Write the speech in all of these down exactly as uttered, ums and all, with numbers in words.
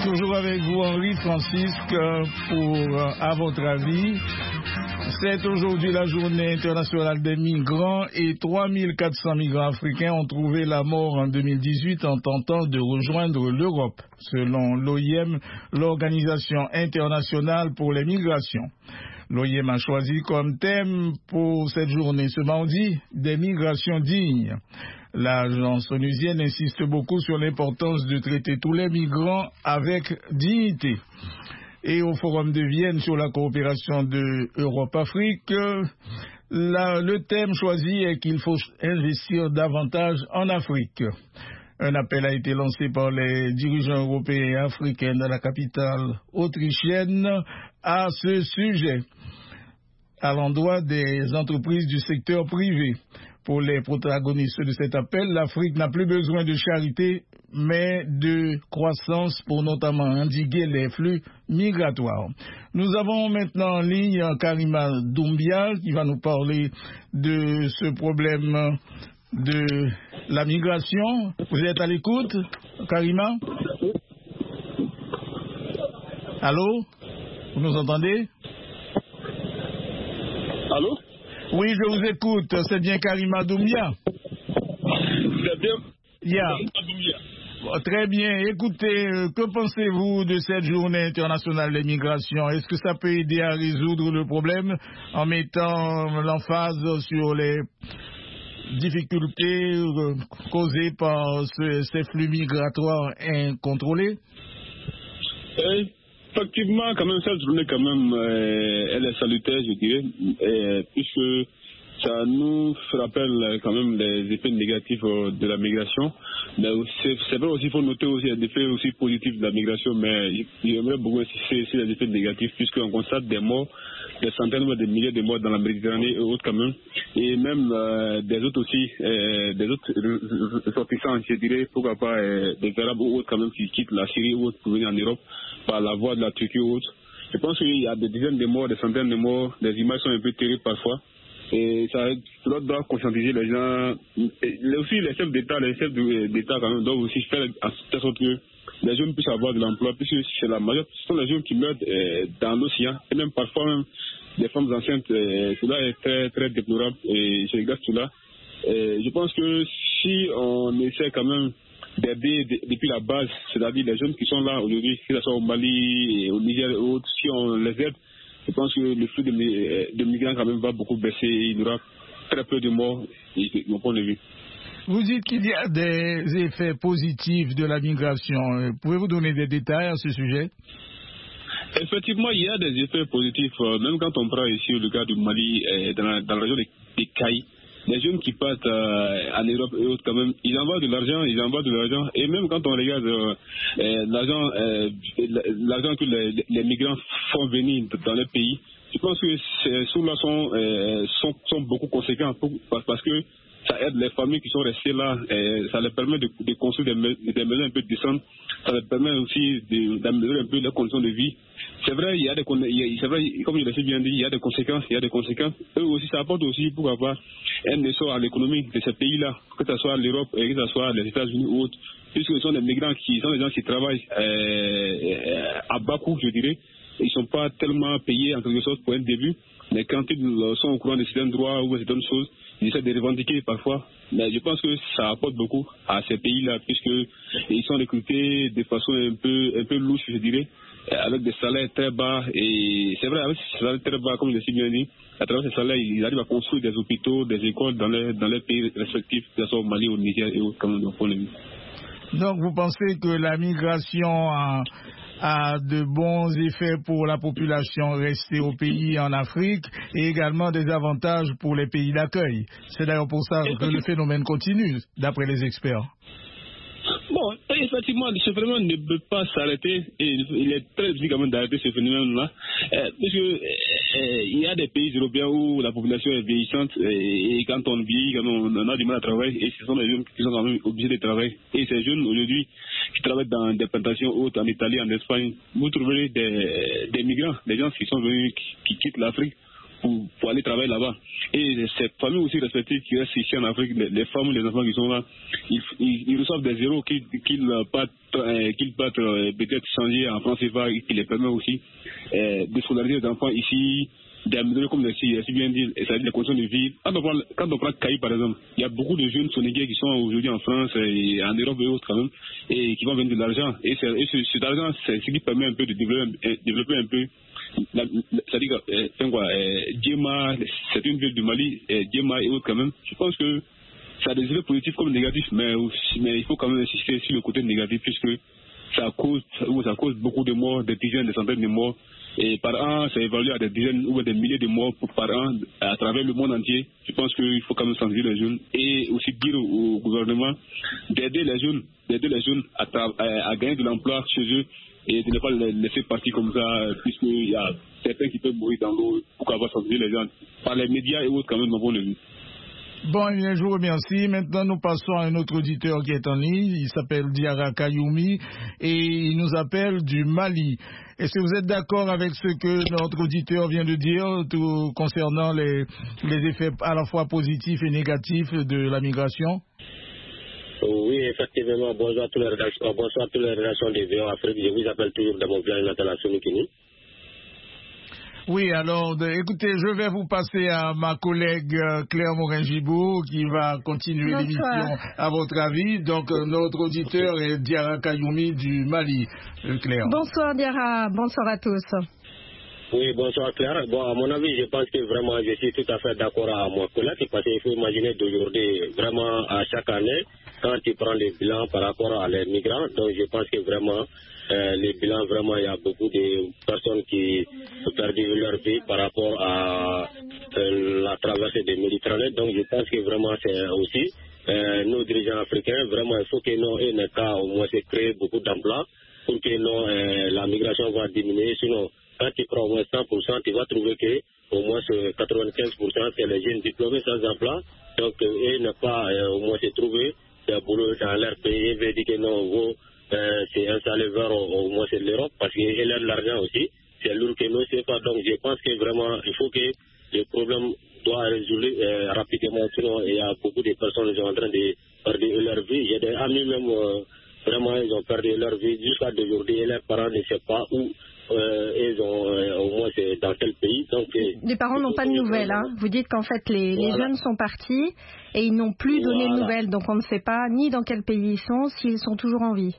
Toujours avec vous, Henri Francisque, pour À votre avis. C'est aujourd'hui la journée internationale des migrants et trois mille quatre cents migrants africains ont trouvé la mort en deux mille dix-huit en tentant de rejoindre l'Europe, selon l'O I M, l'Organisation internationale pour les migrations. L'O I M a choisi comme thème pour cette journée ce mardi des migrations dignes. L'agence onusienne insiste beaucoup sur l'importance de traiter tous les migrants avec dignité. Et au Forum de Vienne sur la coopération de Europe-Afrique, le thème choisi est qu'il faut investir davantage en Afrique. Un appel a été lancé par les dirigeants européens et africains dans la capitale autrichienne à ce sujet, à l'endroit des entreprises du secteur privé. Pour les protagonistes de cet appel, l'Afrique n'a plus besoin de charité, mais de croissance pour notamment endiguer les flux migratoires. Nous avons maintenant en ligne Karima Doumbia qui va nous parler de ce problème de la migration. Vous êtes à l'écoute, Karima? Allô? Vous nous entendez? Allô? Oui, je vous écoute. C'est bien Karima Doumbia? C'est bien. Yeah. Bon, très bien. Écoutez, euh, que pensez-vous de cette journée internationale des migrations? Est-ce que ça peut aider à résoudre le problème en mettant l'emphase sur les difficultés euh, causées par ce, ces flux migratoires incontrôlés? Euh, effectivement, quand même, cette journée, quand même, euh, elle est salutaire, je dirais, euh, puisque ça nous rappelle quand même les effets négatifs de la migration. Mais c'est, c'est vrai aussi, il faut noter aussi les effets aussi positifs de la migration, mais j'aimerais beaucoup insister sur les effets négatifs, puisqu'on constate des morts, des centaines de milliers de morts dans la Méditerranée et autres quand même, et même euh, des autres aussi, euh, des autres ressortissants, je dirais, pourquoi pas euh, des Arabes ou autres quand même qui quittent la Syrie ou autres pour venir en Europe par la voie de la Turquie ou autres. Je pense qu'il y a des dizaines de morts, des centaines de morts, des images sont un peu terribles parfois. Et ça, ça doit conscientiser les gens, et aussi les chefs d'État, les chefs d'État quand même doivent aussi faire en sorte que les jeunes puissent avoir de l'emploi, puisque c'est la majeure, ce sont les jeunes qui meurent euh, dans l'océan, et même parfois même des femmes enceintes, euh, cela est très très déplorable, et je regarde cela. Et je pense que si on essaie quand même d'aider depuis la base, c'est-à-dire les jeunes qui sont là aujourd'hui, que ce soit au Mali, au Niger et autres, si on les aide, je pense que le flux de, de migrants quand même va beaucoup baisser et il y aura très peu de morts, de mon point de vue. Vous dites qu'il y a des effets positifs de la migration. Pouvez-vous donner des détails à ce sujet? Effectivement, il y a des effets positifs. Même quand on prend ici le cas du Mali, dans la, dans la région des Cailles, les jeunes qui partent euh, en Europe et autres quand même, ils envoient de l'argent, ils envoient de l'argent. Et même quand on regarde euh, euh, l'argent, euh, l'argent que les, les migrants font venir dans les pays, je pense que ces sous-là sont, euh, sont, sont beaucoup conséquents pour, parce que ça aide les familles qui sont restées là, et ça leur permet de, de construire des, des maisons un peu décentes, ça leur permet aussi d'améliorer un peu leurs conditions de vie. C'est vrai, il y a des, c'est vrai, comme je l'ai bien dit, il y a des conséquences, il y a des conséquences. Eux aussi, ça apporte aussi pour avoir un essor à l'économie de ces pays-là, que ce soit l'Europe et que ce soit les États-Unis ou autres, puisque ce sont des migrants qui sont des gens qui travaillent euh, à bas coût, je dirais. Ils ne sont pas tellement payés en quelque sorte pour un début, mais quand ils sont au courant de certains droits ou de certaines choses, ils essaient de revendiquer parfois. Mais je pense que ça apporte beaucoup à ces pays-là, puisqu'ils sont recrutés de façon un peu, un peu louche, je dirais, avec des salaires très bas. Et c'est vrai, avec ces salaires très bas, comme je l'ai bien dit, à travers ces salaires, ils arrivent à construire des hôpitaux, des écoles dans les, dans les pays respectifs, que ce soit au Mali, au Niger et autres, comme on le dit. Donc vous pensez que la migration a, a de bons effets pour la population restée au pays en Afrique et également des avantages pour les pays d'accueil. C'est d'ailleurs pour ça que le phénomène continue, d'après les experts. Bon, effectivement, ce phénomène ne peut pas s'arrêter et il est très difficile quand même d'arrêter ce phénomène-là, euh, parce que euh, il y a des pays européens où la population est vieillissante et, et quand on vieillit, quand on, on a du mal à travailler, et ce sont les jeunes qui sont quand même obligés de travailler. Et ces jeunes aujourd'hui qui travaillent dans des plantations hautes en Italie, en Espagne, vous trouverez des, des migrants, des gens qui sont venus, qui, qui quittent l'Afrique pour, pour aller travailler là-bas. Et ces familles aussi respectives qui restent ici en Afrique, les, les femmes, les enfants qui sont là, ils, ils, ils reçoivent des zéros qu'ils qu'ils partent euh, qu'ils peuvent euh, peut-être changer en franc C F A, qui les permet aussi euh, de scolariser les enfants ici, d'améliorer, comme l'a si bien dit, c'est-à-dire les conditions de vie. Quand on prend, quand on prend Caï, par exemple, il y a beaucoup de jeunes sénégalais qui sont aujourd'hui en France et en Europe et autres quand même, et qui vont vendre de l'argent. Et, c'est, et ce, cet argent, c'est ce qui permet un peu de développer, développer un peu, la, la, c'est-à-dire, euh, quoi, euh, Djema, c'est une ville du Mali, euh, Djema et autres quand même. Je pense que ça a des effets positifs comme négatifs, mais, mais il faut quand même insister sur le côté négatif, puisque ça cause, ça cause beaucoup de morts, des dizaines, des centaines de morts. Et par an, c'est évalué à des dizaines ou des milliers de morts par an à travers le monde entier. Je pense qu'il faut quand même sensibiliser les jeunes et aussi dire au gouvernement d'aider les jeunes, d'aider les jeunes à, à, à gagner de l'emploi chez eux et de ne pas les laisser partir comme ça, puisqu'il y a certains qui peuvent mourir dans l'eau pour avoir sensibilisé les gens par les médias et autres quand même, on le vu. Bon, eh bien, je vous remercie. Maintenant, nous passons à un autre auditeur qui est en ligne. Il s'appelle Diarra Kayoumi et il nous appelle du Mali. Est-ce que vous êtes d'accord avec ce que notre auditeur vient de dire tout, concernant les, les effets à la fois positifs et négatifs de la migration? Oui, effectivement. Bonjour à tous les rédactions, bonsoir à toutes les rédactions de V O Afrique. Je vous appelle toujours dans mon village natal à Sonikini. Oui, alors, de, écoutez, je vais vous passer à ma collègue euh, Claire Morin-Gibault qui va continuer l'émission à votre avis. Donc, euh, notre auditeur est Diarra Kayoumi du Mali. Euh, Claire. Bonsoir Diarra, bonsoir à tous. Oui, bonsoir Claire. Bon, à mon avis, je pense que vraiment, je suis tout à fait d'accord à mon collègue parce qu'il faut imaginer d'aujourd'hui, vraiment, à chaque année, quand tu prends les bilans par rapport à les migrants, donc je pense que vraiment, Euh, les bilans, vraiment, il y a beaucoup de personnes qui ont perdu leur vie par rapport à euh, la traversée des Méditerranée. Donc, je pense que vraiment, c'est aussi euh, nos dirigeants africains, vraiment, il faut que nous, et nos cas, au moins, c'est créer beaucoup d'emplois pour que nous, euh, la migration va diminuer. Sinon, quand tu prends au moins cent pour cent, tu vas trouver que au moins quatre-vingt-quinze pour cent, c'est les jeunes diplômés sans emploi. Donc, euh, et ne pas euh, au moins se trouver des boulots dans leur pays et veut dire que non, vous, Euh, c'est installé vers au, au moins c'est l'Europe parce qu'il a de l'argent aussi, c'est lourd que nous c'est pas. Donc je pense que vraiment il faut que le problème doit résoudre euh, rapidement, sinon il y a beaucoup de personnes qui sont en train de perdre leur vie. J'ai des amis même euh, vraiment ils ont perdu leur vie jusqu'à aujourd'hui et leurs parents ne savent pas où euh, ils ont euh, au moins c'est dans quel pays. Donc euh, les parents n'ont pas de nouvelles, hein. Vous dites qu'en fait les, voilà. les jeunes sont partis et ils n'ont plus donné voilà. de nouvelles, donc on ne sait pas ni dans quel pays ils sont, s'ils sont toujours en vie.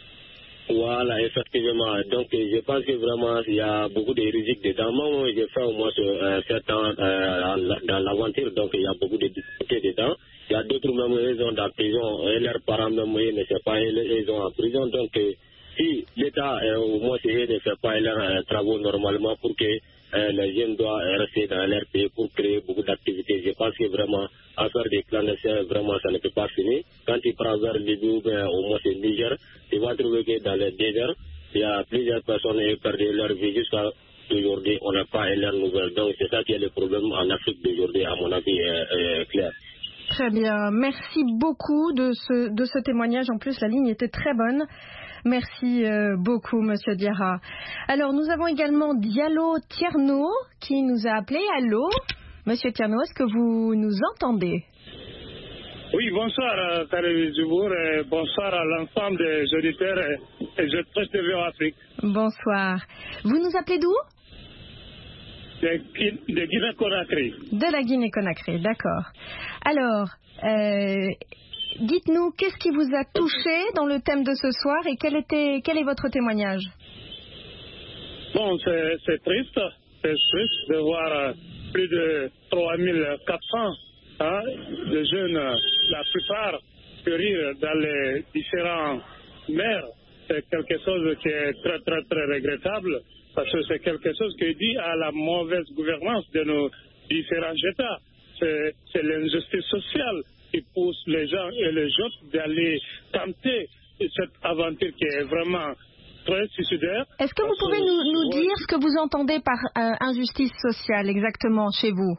Voilà, effectivement. Donc, je pense que vraiment, il y a beaucoup de risques dedans. Moi, j'ai fait au moins euh, sept ans euh, dans l'aventure, donc il y a beaucoup de difficultés dedans. Il y a d'autres même, ils sont dans la prison, et leurs parents même, ils ne savent pas, ils sont en prison. Donc, euh, si l'État, euh, au moins, il ne fait pas leurs euh, travaux normalement pour que euh, les jeunes doivent rester dans leur pays pour créer beaucoup d'activités, je pense que vraiment, à faire des clandestins, vraiment, ça ne peut pas finir. Quand tu prends vers Libye, ben, au moins c'est Niger, tu vas trouver que dans les déserts, il y a plusieurs personnes qui ont perdu leur vie jusqu'à aujourd'hui, on n'a pas leurs nouvelles. Donc c'est ça qui est le problème en Afrique d'aujourd'hui, à mon avis, euh, euh, clair. Très bien, merci beaucoup de ce, de ce témoignage. En plus, la ligne était très bonne. Merci euh, beaucoup, Monsieur Diarra. Alors, nous avons également Diallo Tierno qui nous a appelé. Allô, Monsieur Tierno, est-ce que vous nous entendez? Oui, bonsoir, Tharévise Dubourg, et bonsoir à l'ensemble des auditeurs et, et je presse de V O Afrique. Bonsoir. Vous nous appelez d'où? De, de Guinée-Conakry. De la Guinée-Conakry, d'accord. Alors, euh, dites-nous, qu'est-ce qui vous a touché dans le thème de ce soir et quel, était, quel est votre témoignage? Bon, c'est, c'est triste, c'est triste de voir plus de trois mille quatre cents hein, de jeunes, la plupart, périr dans les différents mers. C'est quelque chose qui est très, très, très regrettable parce que c'est quelque chose qui est dû à la mauvaise gouvernance de nos différents États. C'est, c'est l'injustice sociale qui pousse les gens et les autres d'aller tenter cette aventure qui est vraiment très suicidaire. Est-ce que vous pouvez nous, nous dire ce que vous entendez par euh, injustice sociale exactement chez vous?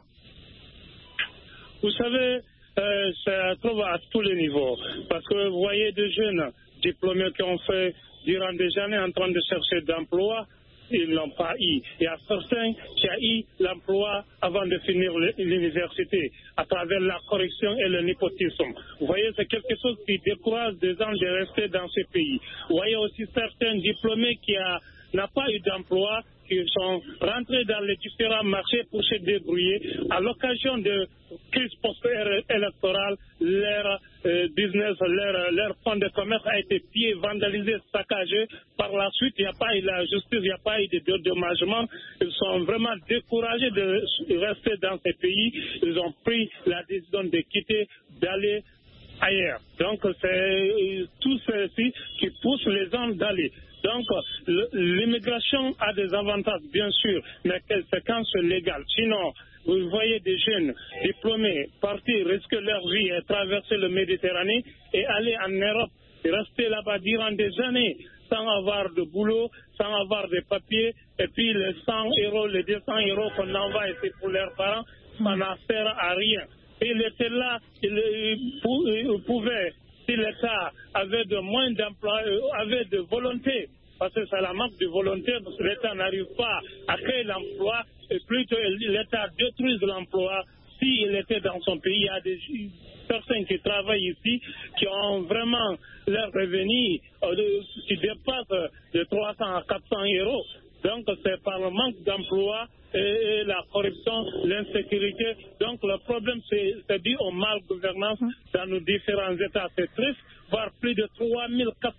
Vous savez, euh, ça trouve à tous les niveaux. Parce que vous voyez des jeunes diplômés qui ont fait durant des années en train de chercher d'emploi ils n'ont pas eu. Il y a certains qui ont eu l'emploi avant de finir l'université, à travers la corruption et le népotisme. Vous voyez, c'est quelque chose qui décourage des gens de rester dans ce pays. Vous voyez aussi certains diplômés qui n'ont pas eu d'emploi, qui sont rentrés dans les différents marchés pour se débrouiller. À l'occasion de crise post-électorale, leur euh, business, leur, leur fonds de commerce a été pillé, vandalisé, saccagé. Par la suite, il n'y a pas eu la justice, il n'y a pas eu de dédommagement. Ils sont vraiment découragés de rester dans ces pays. Ils ont pris la décision de quitter, d'aller ailleurs. Donc, c'est tout ceci qui pousse les gens d'aller. Donc, l'immigration a des avantages, bien sûr, mais c'est quand c'est légal. Sinon, vous voyez des jeunes diplômés partir, risquer leur vie et traverser le Méditerranée et aller en Europe, et rester là-bas durant des années sans avoir de boulot, sans avoir de papiers, et puis les cent euros, les deux cents euros qu'on envoie ici pour leurs parents, ça n'en sert à rien. Et il était là, il pouvait, si l'État avait de moins d'emplois, avait de volonté, parce que c'est la manque de volonté, parce que l'État n'arrive pas à créer l'emploi, et plutôt l'État détruise l'emploi. S'il était dans son pays, il y a des personnes qui travaillent ici, qui ont vraiment leur revenu qui dépasse de trois cents à quatre cents euros. Donc c'est par le manque d'emploi et la corruption, l'insécurité. Donc le problème c'est dû au mal gouvernance dans nos différents États. C'est triste, voire plus de trois mille quatre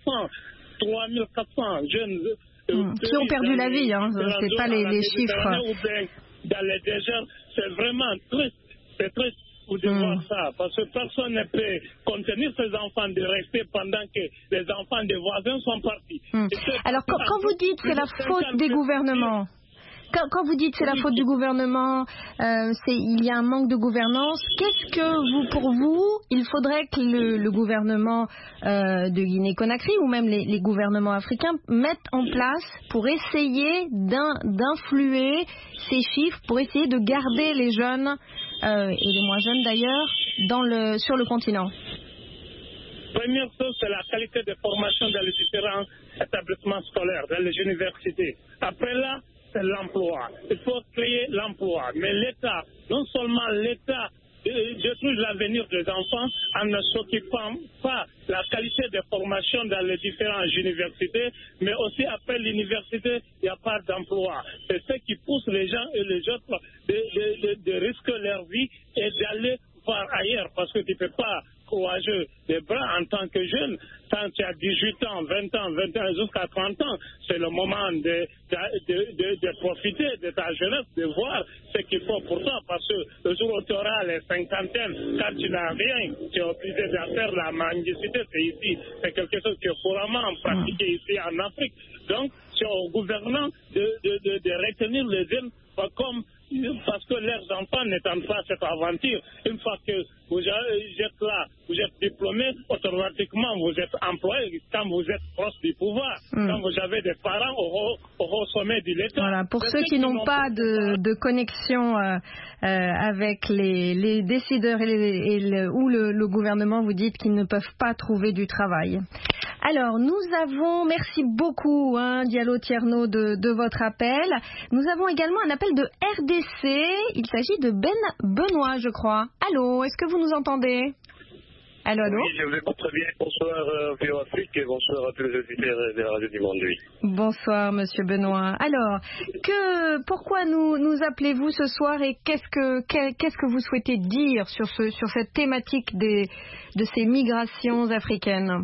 cents jeunes mmh. qui ont perdu la vie, hein. C'est pas les, les chiffres. Dans les déserts, c'est vraiment triste. C'est triste de mmh. voir ça, parce que personne ne peut contenir ces enfants de rester pendant que les enfants des voisins sont partis. Mmh. Alors quand, quand vous dites que c'est la faute des gouvernements, Quand, quand vous dites c'est la faute du gouvernement, euh, c'est, il y a un manque de gouvernance, qu'est-ce que vous, pour vous, il faudrait que le, le gouvernement euh, de Guinée-Conakry ou même les, les gouvernements africains mettent en place pour essayer d'in, d'influer ces chiffres, pour essayer de garder les jeunes, euh, et les moins jeunes d'ailleurs, dans le, sur le continent? Première chose, c'est la qualité de formation dans les différents établissements scolaires, dans les universités. Après là, c'est l'emploi. Il faut créer l'emploi. Mais l'État, non seulement l'État détruit l'avenir des enfants en ne s'occupant pas de la qualité de formation dans les différentes universités, mais aussi après l'université, il n'y a pas d'emploi. C'est ce qui pousse les gens et les autres de, de, de, de risquer leur vie et d'aller voir ailleurs, parce que tu ne peux pas courageux des bras en tant que jeune. Quand tu as dix-huit ans, vingt ans, vingt ans jusqu'à trente ans, c'est le moment de, de, de, de profiter de ta jeunesse, de voir ce qu'il faut pour toi, parce que le jour où tu auras les cinquantaines, quand tu n'as rien, tu es obligé de faire la mendicité, c'est ici, c'est quelque chose qui est couramment pratiqué ici en Afrique. Donc, c'est aux gouvernants de, de, de, de retenir les jeunes comme parce que leurs enfants n'étendent pas cette aventure. Une fois que vous êtes là, vous êtes diplômé, automatiquement vous êtes employé quand vous êtes proche du pouvoir, mm. quand vous avez des parents au, au, au sommet de l'État. Voilà, pour ceux qui n'ont pas de, de connexion euh, euh, avec les, les décideurs et, les, et le, ou le, le gouvernement, vous dites qu'ils ne peuvent pas trouver du travail. Alors, nous avons, merci beaucoup, hein, Diallo Tierno, de, de votre appel. Nous avons également un appel de R D C. Il s'agit de Ben Benoît, je crois. Allô, est-ce que vous nous entendez? Allô, allô? Oui, je vous écoute très bien. Bonsoir, euh, V O Afrique, et bonsoir à tous les auditeurs de la radio du monde, oui. Bonsoir, monsieur Benoît. Alors, que, pourquoi nous, nous appelez-vous ce soir et qu'est-ce que, qu'est-ce que vous souhaitez dire sur, ce, sur cette thématique des, de ces migrations africaines?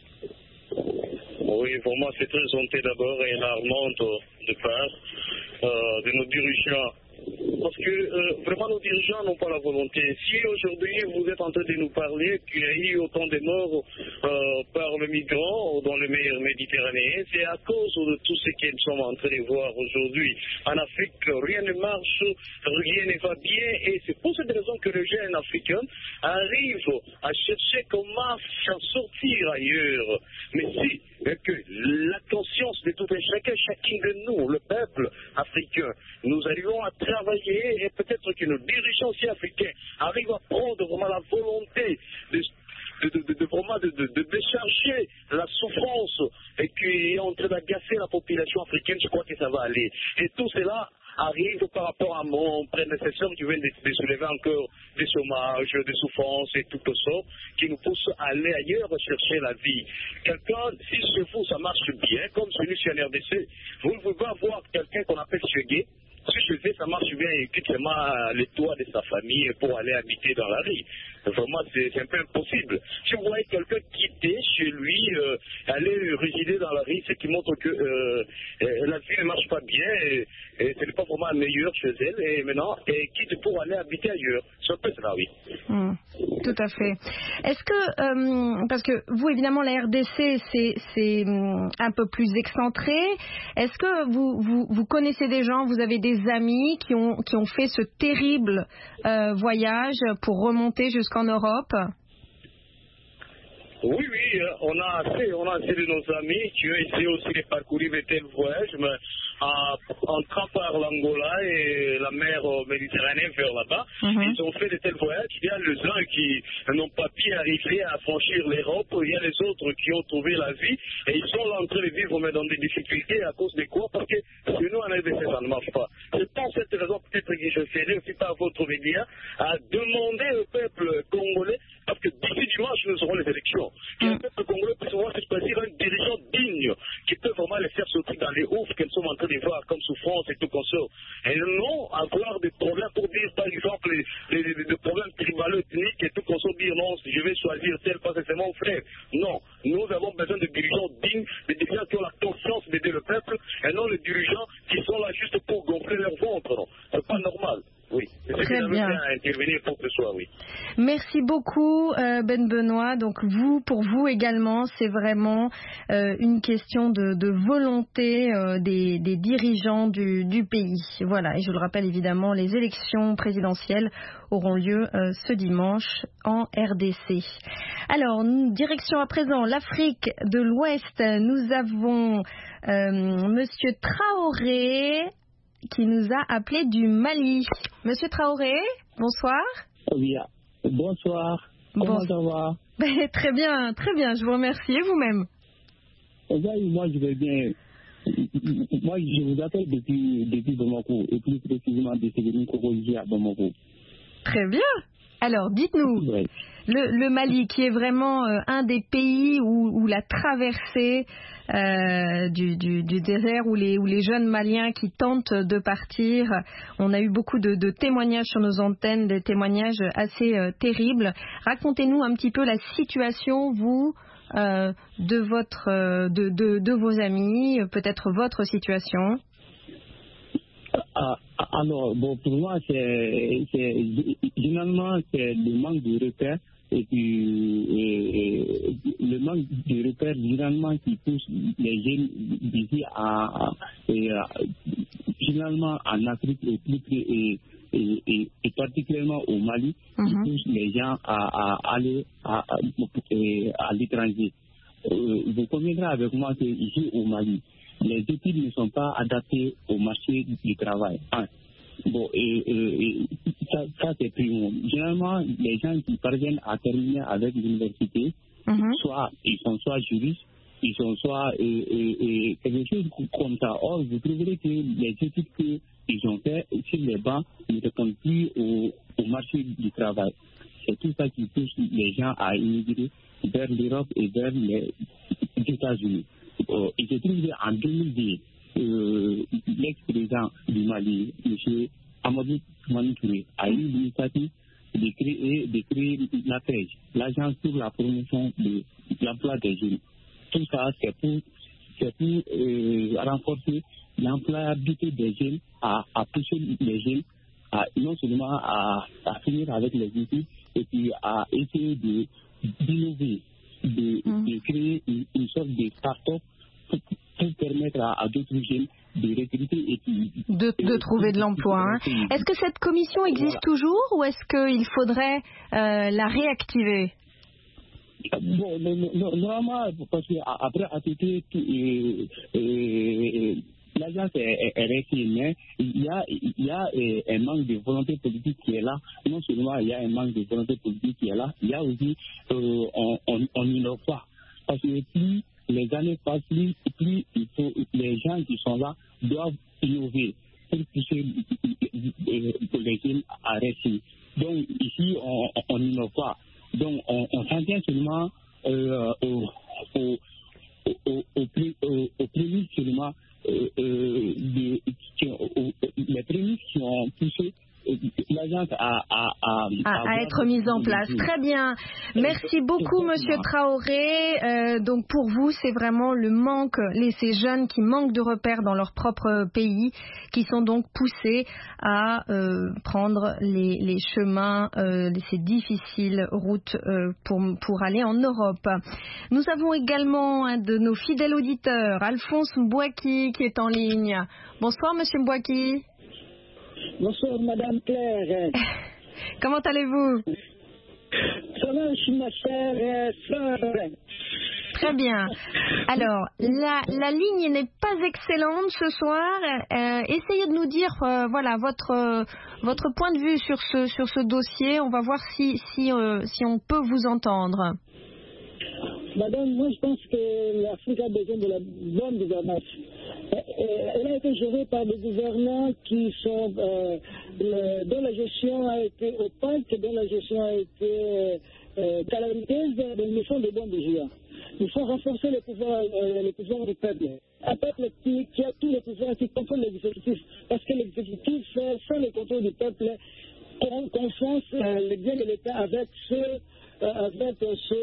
Oui, pour moi, c'est très honteux d'abord et alarmant de part euh, de nos dirigeants. Parce que euh, vraiment, nos dirigeants n'ont pas la volonté. Si aujourd'hui, vous êtes en train de nous parler qu'il y a eu autant de morts euh, par le migrant dans le mer Méditerranéen, c'est à cause de tout ce que nous sommes en train de voir aujourd'hui. En Afrique, rien ne marche, rien ne va bien, et c'est pour cette raison que les jeunes africains arrivent à chercher comment s'en sortir ailleurs. Mais si que la conscience de tout un chacun, chacun de nous, le peuple africain, nous arrivons à travailler et peut-être que nos dirigeants aussi africains arrivent à prendre vraiment la volonté de, de, de, de, de vraiment de, de, de décharger la souffrance et qui est en train d'agacer pousser la population africaine, je crois que ça va aller. Et tout cela arrive par rapport à mon prédécesseur qui vient de, de soulever encore des chômages, des souffrances et tout ça, qui nous pousse à aller ailleurs chercher la vie. Quelqu'un, si chez vous ça marche bien, comme celui-ci en R D C, vous ne pouvez pas voir quelqu'un qu'on appelle Chegué. Si je fais, ça marche bien, il quitte seulement les toits de sa famille pour aller habiter dans la rue. Vraiment, c'est un peu impossible. Si vous voyez quelqu'un quitter chez lui, euh, aller résider dans la rue, c'est qui montre que euh, la vie ne marche pas bien et, et ce n'est pas vraiment meilleur chez elle. Et maintenant, elle quitte pour aller habiter ailleurs. C'est un peu cela, oui. Mmh, tout à fait. Est-ce que, euh, parce que vous, évidemment, la R D C, c'est un peu plus excentré. Est-ce que vous, vous, vous connaissez des gens, vous avez des amis qui ont, qui ont fait ce terrible euh, voyage pour remonter jusqu'en Europe? Oui, oui, on a assez, on a assez de nos amis qui ont essayé aussi de parcourir de tels voyages, mais en entrant par l'Angola et la mer Méditerranée vers là-bas, mm-hmm. ils ont fait de tels voyages. Il y a les uns qui n'ont pas pu arriver à franchir l'Europe, il y a les autres qui ont trouvé la vie, et ils sont là en train de vivre mais dans des difficultés à cause de quoi? Parce que chez nous, en R D C, ça ne marche pas. C'est pour cette raison peut-être que je ferai aussi par votre média à demander au peuple congolais, parce que d'ici dimanche, nous aurons les élections. Que le peuple congolais puisse voir se choisir un dirigeant digne qui peut vraiment les faire sortir dans les oufs qu'elles sont en train de voir comme souffrance et tout comme ça. Et non avoir des problèmes pour dire, par exemple, les, les, les problèmes tribalo-ethniques et tout comme ça, dire non, je vais choisir tel parce que c'est mon frère. Non, nous avons besoin de dirigeants dignes, de dirigeants qui ont la conscience d'aider le peuple, et non les dirigeants qui sont là juste pour gonfler leur ventre. Non, c'est pas normal. Oui, très bien. À intervenir pour que ce soit, oui. Merci beaucoup, euh, Ben Benoît. Donc vous, pour vous également, c'est vraiment euh, une question de, de volonté euh, des, des dirigeants du, du pays. Voilà, et je le rappelle évidemment, les élections présidentielles auront lieu euh, ce dimanche en R D C. Alors, direction à présent l'Afrique de l'Ouest. Nous avons euh, Monsieur Traoré qui nous a appelé du Mali. Monsieur Traoré, bonsoir. Oui, bonsoir. Comment ça va? Ben, très bien, très bien, je vous remercie. Et vous-même? Moi, je vais bien. Moi, je vous appelle depuis, depuis Bamako, et plus précisément de Séguéline Kokoji à Bamako. Très bien. Alors, dites-nous, oui. le, le Mali, qui est vraiment euh, un des pays où, où la traversée euh, du, du, du désert, où les, où les jeunes Maliens qui tentent de partir, on a eu beaucoup de, de témoignages sur nos antennes, des témoignages assez euh, terribles. Racontez-nous un petit peu la situation, vous, euh, de, votre, euh, de, de, de vos amis, peut-être votre situation. Ah, alors, bon, pour moi, c'est, c'est généralement, c'est le manque de repères et puis et, et, le manque de repères, généralement, qui pousse les jeunes d'ici à, à, et, à, généralement en Afrique et, et, et, et, et particulièrement au Mali, mm-hmm. qui pousse les gens à, à aller à, à, à l'étranger. Euh, vous conviendrez avec moi qu'ici au Mali, les études ne sont pas adaptées au marché du travail. Hein. Bon, et, et, et ça, ça c'est primo. Généralement, les gens qui parviennent à terminer avec l'université, mm-hmm. soit ils sont soit juristes, ils sont soit et, et, et quelque chose comme ça. Or, vous trouverez que les études qu'ils ont fait sur les bancs ne répondent plus au, au marché du travail. C'est tout ça qui pousse les gens à immigrer vers l'Europe et vers les États-Unis. Euh, il se trouve qu'en deux mille dix, euh, l'ex-président du Mali, M. Amadou Toumani Touré, a eu l'initiative de créer, de créer la P E J, l'Agence pour la promotion de l'emploi des jeunes. Tout ça, c'est pour, c'est pour euh, renforcer l'employabilité des jeunes, à, à pousser les jeunes, à, non seulement à, à finir avec les études, et puis à essayer de, d'innover, de, mmh. de créer une, une sorte de start-up pour, pour permettre à, à d'autres jeunes de recruter et puis, de, de trouver de l'emploi. Hein. Est-ce que cette commission existe voilà. toujours ou est-ce qu'il faudrait euh, la réactiver? Bon, normalement, parce qu'après A T T, euh, euh, l'agence est, est restée, mais il y a, il y a un manque de volonté politique qui est là. Non seulement il y a un manque de volonté politique qui est là, il y a aussi, euh, on n'innove pas. Parce que plus les années passent, plus, plus il faut, les gens qui sont là doivent innover pour pousser le régime à rester. Donc ici, on n'innove pas. Donc on, on s'en tient seulement euh, au, au, au, au, au, au prémices seulement, euh, euh, de, qui, au, les prémices qui ont poussé l'agence à, à, à, à, à être mise en place. Très bien. Merci beaucoup, Monsieur Traoré. Euh, donc pour vous, c'est vraiment le manque, les, ces jeunes qui manquent de repères dans leur propre pays, qui sont donc poussés à euh, prendre les, les chemins, euh, ces difficiles routes euh, pour, pour aller en Europe. Nous avons également un de nos fidèles auditeurs, Alphonse Mbouaki, qui est en ligne. Bonsoir, Monsieur Mbouaki. Bonsoir, Madame Claire. Comment allez-vous? Ça va, je suis ma chère sœur. Très bien. Alors, la, la ligne n'est pas excellente ce soir. Euh, essayez de nous dire, euh, voilà, votre euh, votre point de vue sur ce sur ce dossier. On va voir si si euh, si on peut vous entendre. Madame, moi je pense que l'Afrique a besoin de la bonne gouvernance. Elle a été gérée par des gouvernants qui sont euh, le, dont la gestion a été opaque, dont la gestion a été euh, calamiteuse, mais ils font des bons décisions. Il faut renforcer le pouvoir, euh, le pouvoir du peuple. Un peuple qui, qui a tous les pouvoirs, qui contrôle l'exécutif. Parce que l'exécutif, sans le contrôle du peuple, confronte euh, le bien de l'État avec ceux avec ce,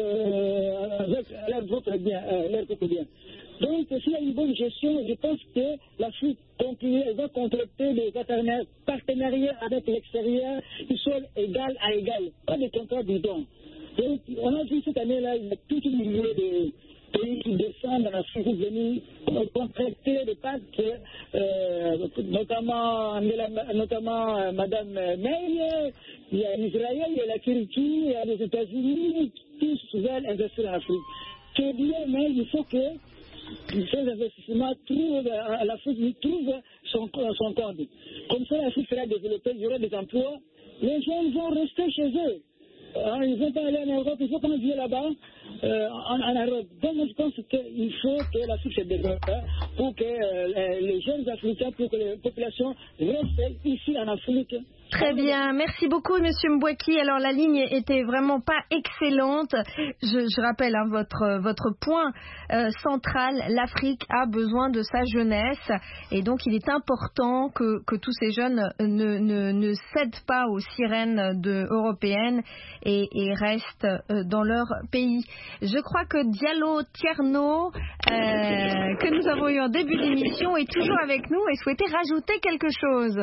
euh, avec leur votre bien, euh, leur votre bien. Donc, s'il y a une bonne gestion, je pense que l'Afrique va contracter des partenariats avec l'extérieur qui sont égal à égal, pas des contrats bidons. Donc, on a vu cette année-là, il y a toute une milliers de pays qui descendent en Afrique pour venir contracter des pactes, euh, notamment, notamment euh, Madame May, il y a Israël, il y a la Turquie, il y a les États-Unis, tous veulent investir en Afrique. C'est bien, mais il faut que ces investissements trouvent, l'Afrique trouve son, son compte. Comme ça, l'Afrique sera développée, il y aura des emplois, les gens vont rester chez eux. Ils ne vont pas aller en Europe, il faut qu'on vienne là-bas, euh, en, en Europe. Donc, moi, je pense qu'il faut que l'Afrique se développe pour que euh, les jeunes Africains, pour que les populations restent ici en Afrique. Très bien, merci beaucoup, Monsieur Mbouaki. Alors la ligne était vraiment pas excellente. Je, je rappelle hein, votre votre point euh, central. L'Afrique a besoin de sa jeunesse et donc il est important que que tous ces jeunes ne ne, ne cèdent pas aux sirènes de, européennes et, et restent euh, dans leur pays. Je crois que Diallo Tierno, euh, que nous avons eu en début d'émission, est toujours avec nous et souhaitait rajouter quelque chose.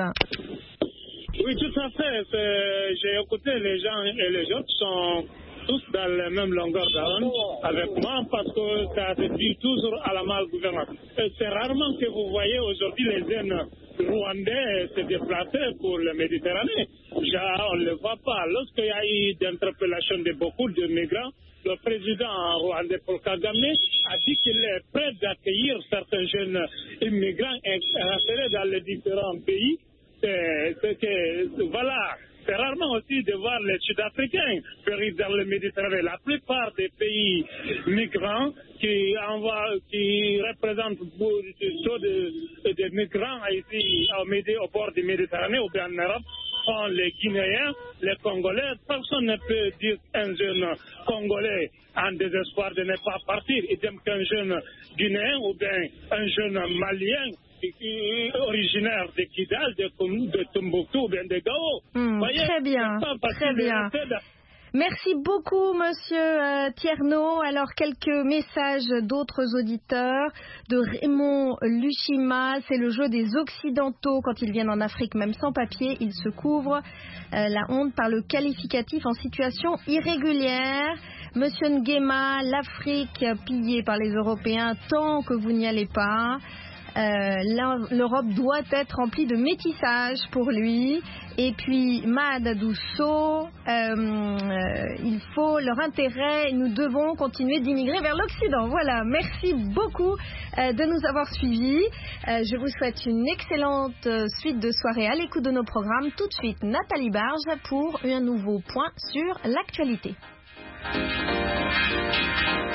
Oui, tout à fait. J'ai écouté les gens et les autres sont tous dans la même longueur d'onde avec moi parce que ça se dit toujours à la malgouvernance. C'est rarement que vous voyez aujourd'hui les jeunes rwandais se déplacer pour la Méditerranée. Genre, on ne le voit pas. Lorsqu'il y a eu d'interpellation de beaucoup de migrants, le président rwandais Paul Kagame a dit qu'il est prêt d'accueillir certains jeunes immigrants insérés dans les différents pays. C'est que, voilà, c'est rarement aussi de voir les Sud-Africains périr dans le Méditerranée. La plupart des pays migrants qui envoient, qui représentent beaucoup de, de migrants ici au, au bord du Méditerranée ou bien en Europe sont les Guinéens, les Congolais. Personne ne peut dire qu'un jeune Congolais en désespoir de ne pas partir, idem qu'un jeune Guinéen ou bien un jeune Malien originaire de Kidal, de, de Tombouctou, bien de Gao. Mmh, Voyez, très bien, très bien. Merci beaucoup, Monsieur euh, Tierno. Alors, quelques messages d'autres auditeurs. De Raymond Luchima, c'est le jeu des Occidentaux. Quand ils viennent en Afrique, même sans papier, ils se couvrent euh, la honte par le qualificatif en situation irrégulière. Monsieur Nguema, l'Afrique pillée par les Européens tant que vous n'y allez pas. Euh, l'Europe doit être remplie de métissage pour lui. Et puis Mahadadousso, euh, euh, il faut leur intérêt, nous devons continuer d'immigrer vers l'Occident. Voilà, merci beaucoup euh, de nous avoir suivis. Euh, je vous souhaite une excellente euh, suite de soirée à l'écoute de nos programmes. Tout de suite, Nathalie Barge pour un nouveau point sur l'actualité.